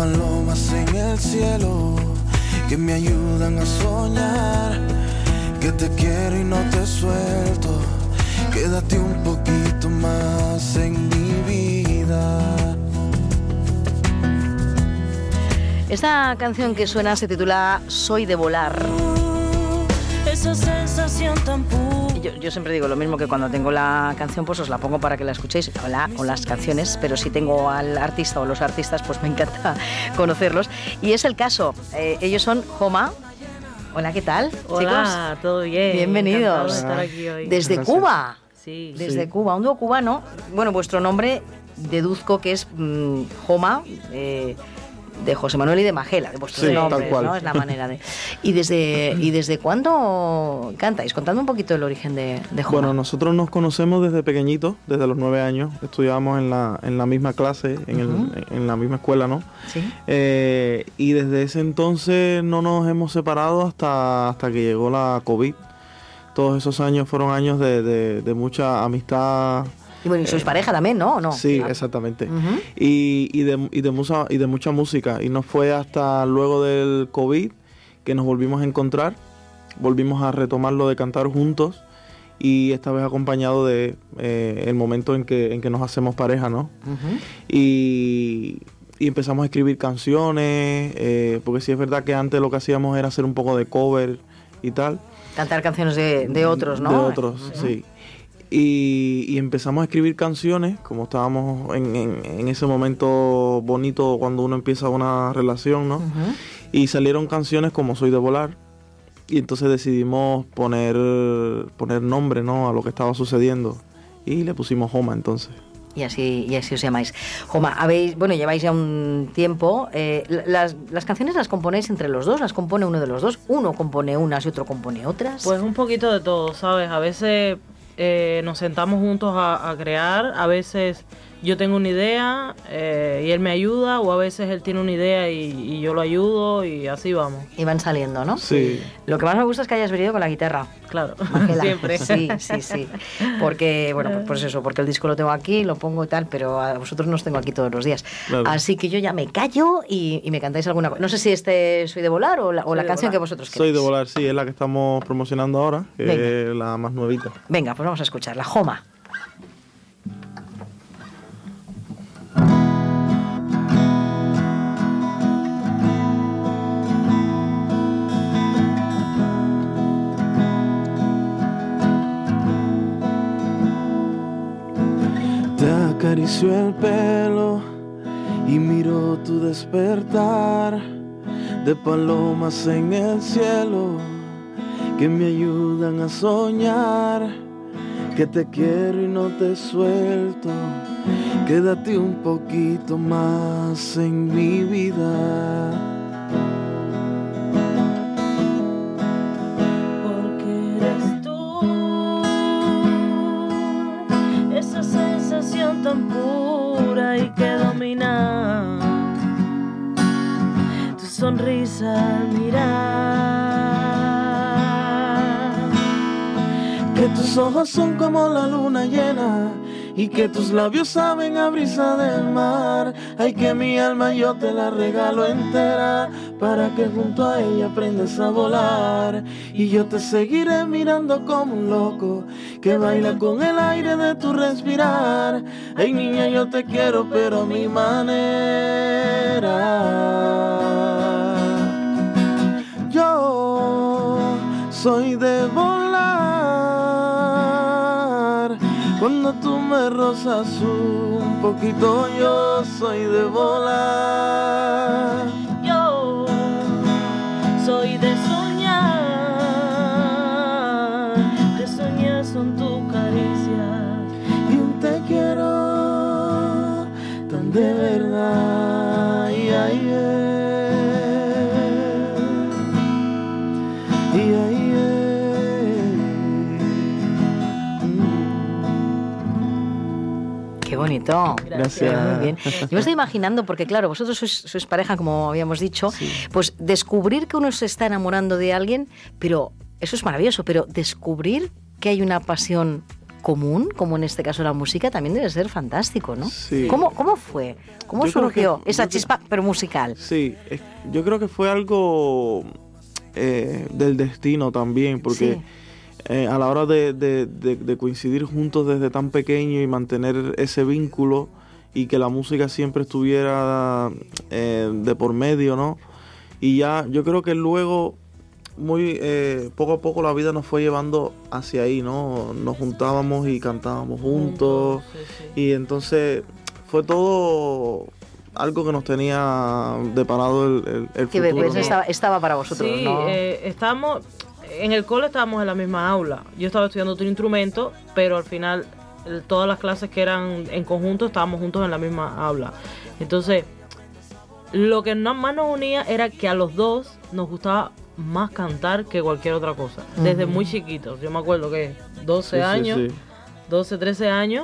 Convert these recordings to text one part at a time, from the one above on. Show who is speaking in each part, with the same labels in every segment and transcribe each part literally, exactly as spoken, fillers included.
Speaker 1: palomas en el cielo que me ayudan a soñar, que te quiero y no te suelto, quédate un poquito más en mi vida.
Speaker 2: Esta canción que suena se titula Soy de volar.
Speaker 3: Esa sensación tan pura.
Speaker 2: Yo, yo siempre digo lo mismo, que cuando tengo la canción pues os la pongo para que la escuchéis, o, la, o las canciones, pero si tengo al artista o los artistas pues me encanta conocerlos. Y es el caso, eh, ellos son Joma. Hola, ¿qué tal?
Speaker 3: Hola,
Speaker 2: chicos?
Speaker 3: todo bien.
Speaker 2: Bienvenidos.
Speaker 3: De estar aquí hoy.
Speaker 2: Desde
Speaker 4: Gracias.
Speaker 2: Cuba.
Speaker 3: Sí.
Speaker 2: Desde
Speaker 4: Sí.
Speaker 2: Cuba, un dúo cubano. Bueno, vuestro nombre deduzco que es mmm, Joma, eh, de José Manuel y de Magela, de vuestros
Speaker 4: Sí,
Speaker 2: nombres,
Speaker 4: tal cual.
Speaker 2: ¿no? Es la manera de... ¿Y desde, ¿Y desde cuándo cantáis? Contadme un poquito el origen de, de Joma.
Speaker 4: Bueno, nosotros nos conocemos desde pequeñitos, desde los nueve años. Estudiábamos en la, en la misma clase, en,
Speaker 2: Ujú.
Speaker 4: el, en la misma escuela, ¿no?
Speaker 2: Sí.
Speaker 4: Eh, y desde ese entonces no nos hemos separado hasta, hasta que llegó la COVID. Todos esos años fueron años de, de, de mucha amistad.
Speaker 2: Y bueno, y sois pareja también, ¿no? ¿O no?
Speaker 4: Sí,
Speaker 2: Ah.
Speaker 4: exactamente.
Speaker 2: Ujú.
Speaker 4: y, y, de, y, de mucha, y de mucha música. Y no fue hasta luego del COVID que nos volvimos a encontrar, volvimos a retomar lo de cantar juntos, y esta vez acompañado de eh, el momento en que, en que nos hacemos pareja, ¿no?
Speaker 2: Ujú.
Speaker 4: Y, y empezamos a escribir canciones, eh, porque sí es verdad que antes lo que hacíamos era hacer un poco de cover y tal.
Speaker 2: Cantar canciones de, de otros, ¿no?
Speaker 4: De otros,
Speaker 2: Ujú.
Speaker 4: sí. Y, y empezamos a escribir canciones, como estábamos en, en, en ese momento bonito cuando uno empieza una relación, ¿no?
Speaker 2: Ujú.
Speaker 4: Y salieron canciones como Soy de volar, y entonces decidimos poner, poner nombre, ¿no?, a lo que estaba sucediendo, y le pusimos Joma entonces.
Speaker 2: Y así, y así os llamáis. Joma, habéis, bueno, lleváis ya un tiempo. Eh, las, las canciones las componéis entre los dos, las compone uno de los dos. Uno compone unas y otro compone otras.
Speaker 3: Pues un poquito de todo, ¿sabes? A veces eh, nos sentamos juntos a, a crear, a veces yo tengo una idea eh, y él me ayuda, o a veces él tiene una idea y, y yo lo ayudo, y así vamos.
Speaker 2: Y van saliendo, ¿no?
Speaker 4: Sí.
Speaker 2: Lo que más me gusta es que hayas venido con la guitarra.
Speaker 3: Claro,
Speaker 2: Magela.
Speaker 3: siempre.
Speaker 2: Sí, sí, sí. Porque, bueno, pues, pues eso, porque el disco lo tengo aquí, lo pongo y tal, pero a vosotros no os tengo aquí todos los días.
Speaker 4: Claro.
Speaker 2: Así que yo ya me callo y, y me cantáis alguna cosa. No sé si este Soy de volar o la, o la
Speaker 3: de
Speaker 2: canción
Speaker 3: volar.
Speaker 2: que vosotros queréis.
Speaker 4: Soy de volar, sí, es la que estamos promocionando ahora, que
Speaker 2: Venga.
Speaker 4: es la más nuevita.
Speaker 2: Venga, pues vamos a escucharla. Joma.
Speaker 1: Te acarició el pelo y miró tu despertar, de palomas en el cielo que me ayudan a soñar, que te quiero y no te suelto, quédate un poquito más en mi vida.
Speaker 3: Porque eres tú, esa sensación tan pura y que domina tu sonrisa al mirar.
Speaker 1: Que tus ojos son como la luna llena y que tus labios saben a brisa del mar. Ay, que mi alma yo te la regalo entera para que junto a ella aprendas a volar. Y yo te seguiré mirando como un loco que baila con el aire de tu respirar. Ay, niña, yo te quiero pero a mi manera. Yo soy de volar. Cuando tú me rozas un poquito, yo soy de volar.
Speaker 3: Yo soy de soñar, de soñar son tus caricias.
Speaker 1: Y un te quiero tan de verdad. Ay, ay, ay. Ay, ay, ay.
Speaker 2: Qué bonito.
Speaker 4: Gracias.
Speaker 2: Muy bien. Yo me estoy imaginando, porque claro, vosotros sois, sois pareja, como habíamos dicho, pues descubrir que uno se está enamorando de alguien, pero eso es maravilloso, pero descubrir que hay una pasión común, como en este caso la música, también debe ser fantástico, ¿no?
Speaker 4: Sí.
Speaker 2: ¿Cómo, cómo fue? ¿Cómo
Speaker 4: Yo creo
Speaker 2: surgió
Speaker 4: que-
Speaker 2: esa
Speaker 4: yo creo-
Speaker 2: chispa, pero musical?
Speaker 4: Sí, es- yo creo que fue algo eh, del destino también, porque
Speaker 2: Sí.
Speaker 4: eh, a la hora de, de- de- de coincidir juntos desde tan pequeño y mantener ese vínculo y que la música siempre estuviera eh, de por medio, ¿no? Y ya yo creo que luego, muy eh, poco a poco la vida nos fue llevando hacia ahí, ¿no? Nos juntábamos y cantábamos juntos.
Speaker 3: Sí, sí.
Speaker 4: Y entonces fue todo algo que nos tenía deparado el, el, el
Speaker 2: Que
Speaker 4: futuro.
Speaker 2: pues,
Speaker 4: ¿no?
Speaker 2: estaba, estaba para vosotros,
Speaker 3: Sí,
Speaker 2: ¿no?
Speaker 3: eh, estábamos, en el cole estábamos en la misma aula. Yo estaba estudiando otro instrumento, pero al final el- todas las clases que eran en conjunto estábamos juntos en la misma aula. Entonces, lo que no- más nos unía era que a los dos nos gustaba más cantar que cualquier otra cosa. Desde muy chiquitos. Yo me acuerdo que doce
Speaker 4: Sí, sí,
Speaker 3: años,
Speaker 4: sí.
Speaker 3: doce, trece años.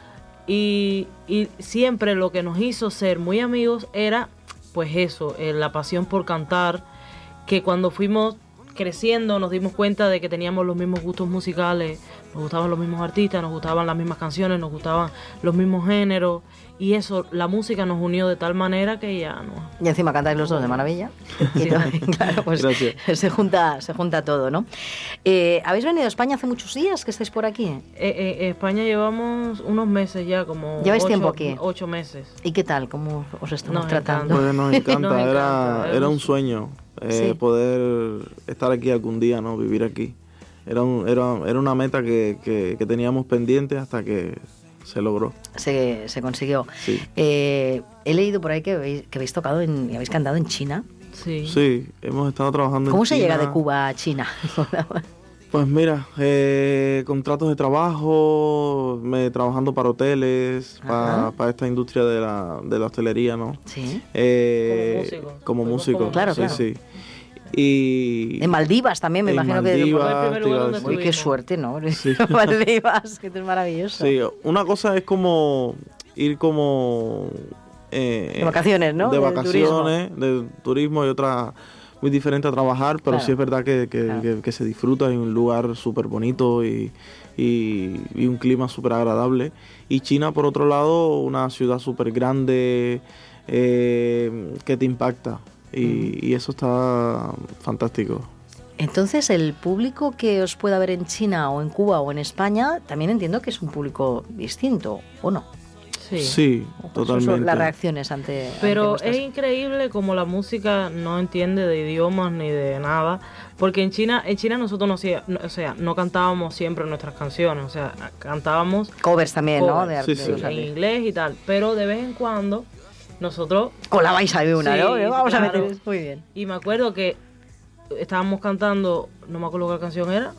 Speaker 3: Y, y siempre lo que nos hizo ser muy amigos era, pues eso, eh, la pasión por cantar, que cuando fuimos creciendo nos dimos cuenta de que teníamos los mismos gustos musicales, nos gustaban los mismos artistas, nos gustaban las mismas canciones, nos gustaban los mismos géneros, y eso, la música nos unió de tal manera que ya no.
Speaker 2: Y encima cantáis los dos de maravilla. Y todo, claro, pues
Speaker 4: Gracias.
Speaker 2: se junta, se junta todo, ¿no? Eh, ¿Habéis venido a España hace muchos días que estáis por aquí?
Speaker 3: Eh, eh, en España llevamos unos meses ya, como
Speaker 2: ¿Lleváis
Speaker 3: ocho,
Speaker 2: tiempo aquí?
Speaker 3: ocho meses.
Speaker 2: ¿Y qué tal? ¿Cómo os estamos
Speaker 3: Nos
Speaker 2: tratando?
Speaker 3: encanta.
Speaker 4: Pues nos encanta,
Speaker 3: Nos
Speaker 4: era,
Speaker 3: encanta,
Speaker 4: era un
Speaker 3: hemos-
Speaker 4: sueño eh,
Speaker 2: Sí.
Speaker 4: poder estar aquí algún día, ¿no? Vivir aquí. Era, un- era, era una meta que, que, que teníamos pendiente hasta que se logró.
Speaker 2: Se, se consiguió.
Speaker 4: Sí.
Speaker 2: Eh, he leído por ahí que habéis, que habéis tocado en, y habéis cantado en China.
Speaker 3: Sí.
Speaker 4: Sí, hemos estado trabajando
Speaker 2: ¿Cómo
Speaker 4: en
Speaker 2: se llega
Speaker 4: China.
Speaker 2: de Cuba a China?
Speaker 4: Pues mira, eh, contratos de trabajo, me, trabajando para hoteles,
Speaker 2: Ajá.
Speaker 4: para esta industria de la, de la hostelería, ¿no?
Speaker 2: Sí.
Speaker 4: Eh,
Speaker 3: Como músico.
Speaker 4: Como
Speaker 3: Fuimos
Speaker 4: músico,
Speaker 3: como
Speaker 2: Claro,
Speaker 4: sí,
Speaker 2: claro.
Speaker 4: sí. Y
Speaker 2: En Maldivas también, me
Speaker 4: en
Speaker 2: imagino
Speaker 4: Maldivas,
Speaker 3: Fue el primer
Speaker 4: te
Speaker 3: lugar
Speaker 4: iba a
Speaker 3: donde
Speaker 4: decir.
Speaker 2: que... Uy, qué
Speaker 3: estuvimos.
Speaker 2: suerte, ¿no?
Speaker 4: Sí.
Speaker 2: Maldivas, que esto es maravilloso.
Speaker 4: Sí, una cosa es como ir como... eh,
Speaker 2: De vacaciones, ¿no?
Speaker 4: De
Speaker 2: Del
Speaker 4: vacaciones, de turismo, y otra muy diferente a trabajar, pero
Speaker 2: Claro.
Speaker 4: sí es verdad que, que,
Speaker 2: Claro.
Speaker 4: que- que se disfruta en un lugar súper bonito y, y, y un clima súper agradable. Y China, por otro lado, una ciudad súper grande eh, que te impacta. Y, y eso está fantástico.
Speaker 2: Entonces, el público que os pueda ver en China o en Cuba o en España, también entiendo que es un público distinto, ¿o no?
Speaker 3: Sí.
Speaker 4: Sí,
Speaker 2: Esas
Speaker 4: totalmente.
Speaker 2: son las reacciones ante...
Speaker 3: Pero
Speaker 2: ante vuestras-
Speaker 3: es increíble como la música no entiende de idiomas ni de nada, porque en China, en China nosotros no, hacía- no- o sea, no cantábamos siempre nuestras canciones, o sea, cantábamos
Speaker 2: Covers también, ¿no?
Speaker 3: covers
Speaker 2: De,
Speaker 4: Sí,
Speaker 2: de
Speaker 4: sí.
Speaker 2: los
Speaker 3: en
Speaker 2: artistas.
Speaker 3: inglés y tal, pero de vez en cuando nosotros,
Speaker 2: Colabais ahí una,
Speaker 3: Sí,
Speaker 2: ¿no? Vamos a
Speaker 3: claro.
Speaker 2: meter... Muy bien.
Speaker 3: y me acuerdo que estábamos cantando, no me acuerdo qué canción era,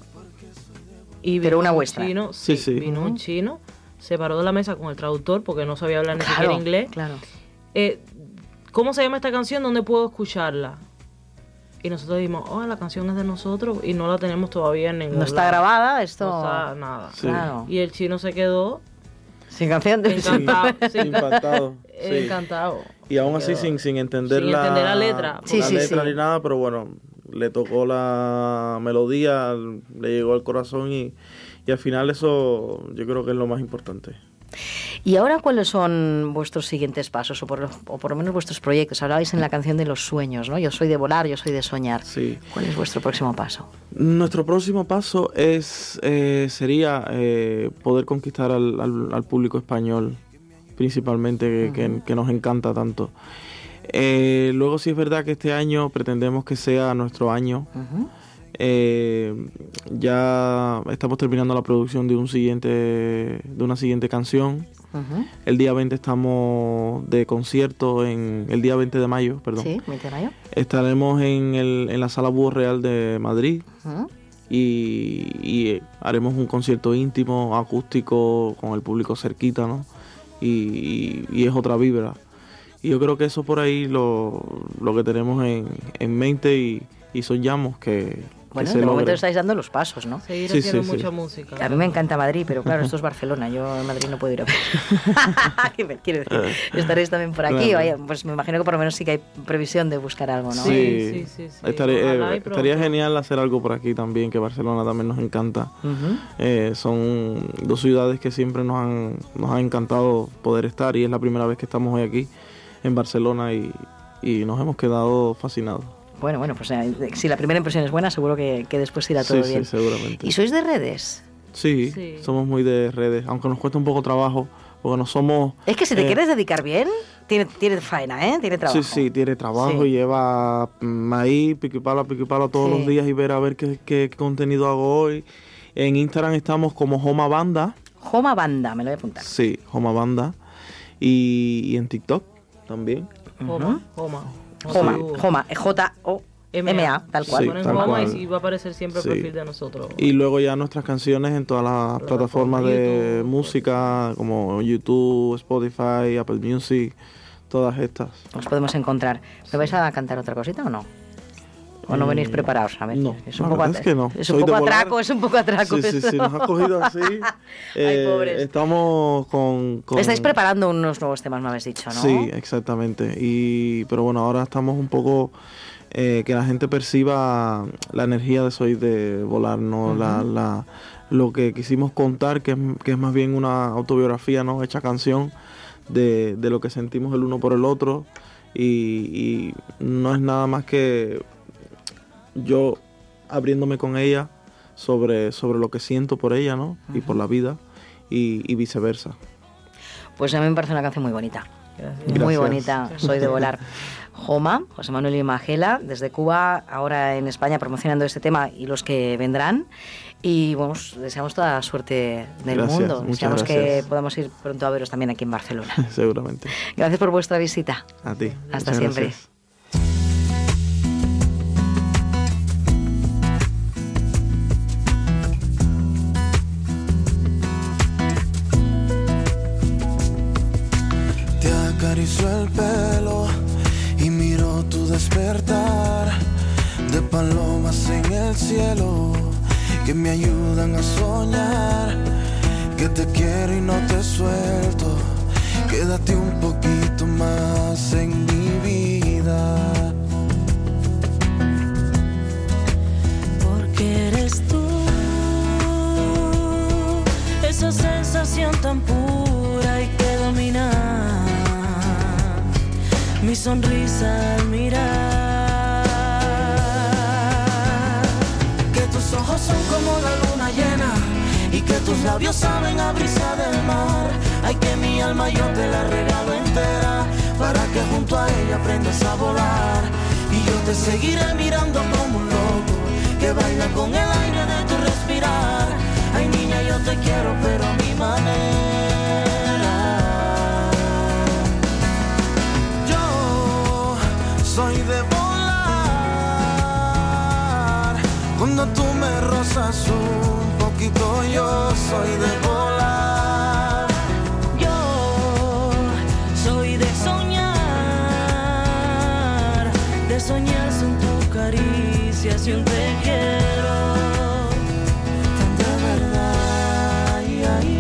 Speaker 3: y
Speaker 2: Pero
Speaker 3: vino
Speaker 2: una
Speaker 3: un
Speaker 2: vuestra.
Speaker 3: chino,
Speaker 4: Sí,
Speaker 3: sí,
Speaker 4: sí.
Speaker 3: vino un chino, se paró de la mesa con el traductor porque no sabía hablar ni
Speaker 2: Claro,
Speaker 3: siquiera inglés.
Speaker 2: claro.
Speaker 3: Eh, ¿Cómo se llama esta canción? ¿Dónde puedo escucharla? Y nosotros dijimos, oh, la canción es de nosotros y no la tenemos todavía en ningún
Speaker 2: No está
Speaker 3: lado.
Speaker 2: grabada esto...
Speaker 3: No está nada.
Speaker 4: Sí.
Speaker 2: Claro.
Speaker 3: Y el chino se quedó
Speaker 2: Sin canción de...
Speaker 3: encantado. sí,
Speaker 4: Impactado. sí.
Speaker 3: encantado.
Speaker 4: Y aún
Speaker 3: Se
Speaker 4: así
Speaker 3: quedó.
Speaker 4: sin, sin entender
Speaker 3: Sin
Speaker 4: la,
Speaker 3: entender la letra.
Speaker 2: Sí,
Speaker 4: la
Speaker 2: sí,
Speaker 4: letra
Speaker 2: sí.
Speaker 4: ni nada, pero bueno, le tocó la melodía, le llegó al corazón y, y al final eso yo creo que es lo más importante.
Speaker 2: ¿Y ahora cuáles son vuestros siguientes pasos o por, lo- o por lo menos vuestros proyectos? Hablabais en la canción de los sueños, ¿no? Yo soy de volar, yo soy de soñar.
Speaker 4: Sí.
Speaker 2: ¿Cuál es vuestro próximo paso?
Speaker 4: Nuestro próximo paso es eh, sería eh, poder conquistar al, al- al público español, principalmente, que, que- que nos encanta tanto. Eh, luego sí es verdad que este año pretendemos que sea nuestro año.
Speaker 2: Ujú.
Speaker 4: Eh, ya estamos terminando la producción de un siguiente de una siguiente canción.
Speaker 2: Ujú.
Speaker 4: El día veinte estamos de concierto, en el día veinte de mayo, perdón.
Speaker 2: Sí, veinte de mayo.
Speaker 4: Estaremos en, el, en la Sala Búho Real de Madrid
Speaker 2: Ujú.
Speaker 4: y, y, eh, haremos un concierto íntimo, acústico, con el público cerquita, ¿no? Y, y- y es otra vibra. Y yo creo que eso por ahí lo, lo que tenemos en, en mente y, y soñamos que
Speaker 2: Bueno,
Speaker 4: se
Speaker 2: de momento
Speaker 4: logre.
Speaker 2: estáis dando los pasos, ¿no?
Speaker 3: Seguir
Speaker 4: Sí,
Speaker 3: haciendo
Speaker 4: sí, sí.
Speaker 3: mucha música.
Speaker 2: A mí me encanta Madrid, pero claro, esto es Barcelona. Yo en Madrid no puedo ir a ver. ¿Qué me quiere decir? Estaréis también por aquí.
Speaker 4: Claro.
Speaker 2: Vaya, pues me imagino que por lo menos sí que hay previsión de buscar algo, ¿no?
Speaker 4: Sí,
Speaker 3: Sí, sí, sí, sí.
Speaker 4: Estaría, eh,
Speaker 3: Ojalá y pronto.
Speaker 4: estaría genial hacer algo por aquí también, que Barcelona también nos encanta.
Speaker 2: Ujú.
Speaker 4: Eh, son dos ciudades que siempre nos han, nos han encantado poder estar y es la primera vez que estamos hoy aquí en Barcelona y, y nos hemos quedado fascinados.
Speaker 2: Bueno, bueno, pues eh, si la primera impresión es buena, seguro que, que después irá todo
Speaker 4: Sí,
Speaker 2: bien.
Speaker 4: sí, seguramente.
Speaker 2: ¿Y sois de redes?
Speaker 4: Sí,
Speaker 3: Sí.
Speaker 4: somos muy de redes, aunque nos cuesta un poco trabajo, porque no somos...
Speaker 2: Es que si te
Speaker 4: eh,
Speaker 2: quieres dedicar bien, tiene, tiene faena, ¿eh? Tiene trabajo.
Speaker 4: Sí, sí, tiene trabajo
Speaker 2: Sí.
Speaker 4: y lleva mm, ahí, pico y palo, pico y palo todos
Speaker 2: Sí.
Speaker 4: los días y ver a ver qué, qué contenido hago hoy. En Instagram estamos como Joma Banda,
Speaker 2: Joma Banda, me lo voy a apuntar.
Speaker 4: sí, Joma Banda, y, y en TikTok también.
Speaker 3: Joma, Joma.
Speaker 2: Joma,
Speaker 3: Sí.
Speaker 2: Joma, J O M A, tal
Speaker 4: Sí,
Speaker 2: cual.
Speaker 3: Ponen
Speaker 4: tal
Speaker 3: Joma
Speaker 4: cual.
Speaker 3: y va a aparecer siempre
Speaker 4: Sí.
Speaker 3: el perfil de nosotros.
Speaker 4: Y luego ya nuestras canciones en todas las
Speaker 3: Plataforma,
Speaker 4: plataformas de
Speaker 3: YouTube,
Speaker 4: música, como YouTube, Spotify, Apple Music, todas estas.
Speaker 2: Os podemos encontrar. ¿Me vais a cantar otra cosita o no? ¿O no venís preparados? A ver,
Speaker 4: no,
Speaker 2: es
Speaker 4: la
Speaker 2: un poco,
Speaker 4: verdad es que no.
Speaker 2: es
Speaker 4: Soy
Speaker 2: un
Speaker 4: de
Speaker 2: poco
Speaker 4: volar.
Speaker 2: atraco, es un poco atraco.
Speaker 4: Sí, sí,
Speaker 2: esto.
Speaker 4: sí, nos ha cogido así. Eh,
Speaker 2: pobres.
Speaker 4: Estamos con, con-
Speaker 2: Estáis preparando unos nuevos temas, me habéis dicho, ¿no?
Speaker 4: Sí, exactamente. Y, pero bueno, ahora estamos un poco... eh, que la gente perciba la energía de Soy de Volar, ¿no? la, la, lo que quisimos contar, que es, que es más bien una autobiografía, ¿no? Hecha canción de, de lo que sentimos el uno por el otro. Y, y no es nada más que yo abriéndome con ella sobre, sobre lo que siento por ella, ¿no? Y por la vida, y, y viceversa.
Speaker 2: Pues a mí me parece una canción muy bonita.
Speaker 3: Gracias.
Speaker 2: Muy
Speaker 4: Gracias.
Speaker 2: bonita, Soy de Volar. Joma, José Manuel y Magela, desde Cuba, ahora en España promocionando este tema y los que vendrán. Y bueno, os deseamos toda la suerte del
Speaker 4: Gracias,
Speaker 2: mundo.
Speaker 4: muchas
Speaker 2: Deseamos que
Speaker 4: gracias.
Speaker 2: podamos ir pronto a veros también aquí en Barcelona.
Speaker 4: Seguramente.
Speaker 2: Gracias por vuestra visita.
Speaker 4: A ti.
Speaker 2: Hasta
Speaker 4: Muchas
Speaker 2: siempre.
Speaker 4: gracias.
Speaker 1: Te acaricio el pelo y miro tu despertar de palomas en el cielo que me ayudan a soñar que te quiero y no te suelto. Quédate un poquito más en mi vida.
Speaker 5: Porque eres tú, esa sensación tan pura y que domina mi sonrisa al mirar.
Speaker 1: Que tus ojos son como la luna llena y que tus labios saben a brisa del mar. Ay, que mi alma yo te la regalo entera para que junto a ella aprendas a volar. Y yo te seguiré mirando como un loco que baila con el aire de tu respirar. Ay, niña, yo te quiero pero a mi manera. Yo soy de volar. Cuando tú me rozas un poquito, yo soy de volar.
Speaker 5: Yo soy de soñar, de soñar son tus caricias y un te quiero
Speaker 1: Tan de verdad. Ay, ay,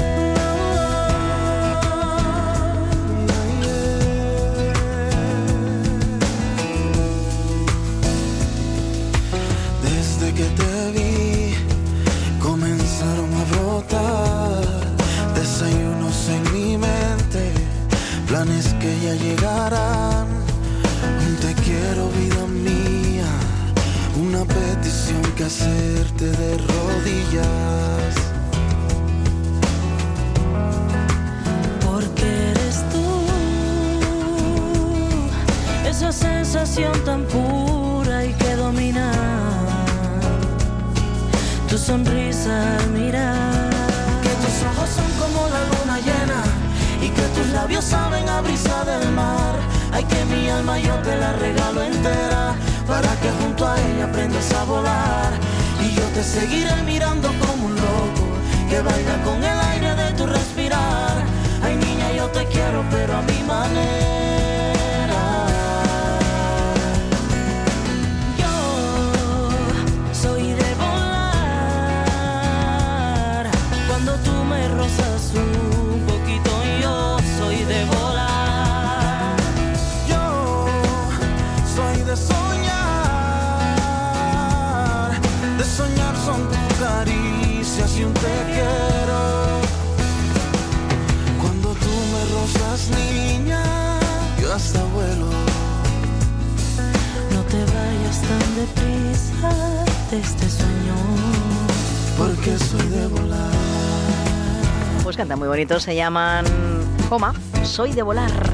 Speaker 1: ay. Desde que te vi comenzaron a brotar desayunos en mi mente, planes que ya llegarán. Un te quiero, vida mía, una petición que hacerte de rodillas.
Speaker 5: porque eres tú, esa sensación tan pura y que domina tu sonrisa al mirar.
Speaker 1: Que tus ojos son como la luna llena y que tus labios saben a brisa del mar. Ay, que mi alma yo te la regalo entera para que junto a ella aprendas a volar. Y yo te seguiré mirando como un loco que baila con el aire de tu respirar. Ay, niña, yo te quiero pero a mi manera.
Speaker 5: Yo soy
Speaker 1: soñar son tus caricias y un te quiero. Cuando tú me rozas, niña, yo hasta vuelo.
Speaker 5: No te vayas tan deprisa de este sueño,
Speaker 1: porque soy de volar.
Speaker 2: Pues canta muy bonito, se llaman Joma, Soy de volar.